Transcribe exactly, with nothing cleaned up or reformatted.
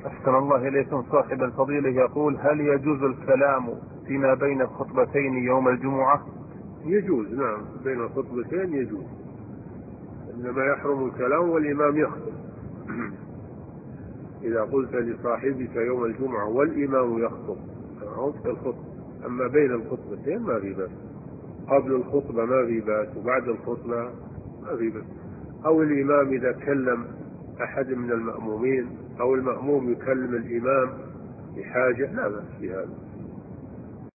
أحسن الله إليكم. صاحب الفضيلة يقول: هل يجوز الكلام فيما بين الخطبتين يوم الجمعة؟ يجوز، نعم، بين الخطبتين يجوز، إنما يحرم الكلام والإمام يخطب. إذا قلت لصاحبك يوم الجمعة والإمام يخطب عرفت الخطبة، أما بين الخطبتين ما في بأس. قبل الخطبة ما في بأس، وبعد الخطبة ما في بأس. أو الإمام إذا كلم أحد من المأمومين، أو المأموم يكلم الإمام بحاجة، لا بأس بهذا.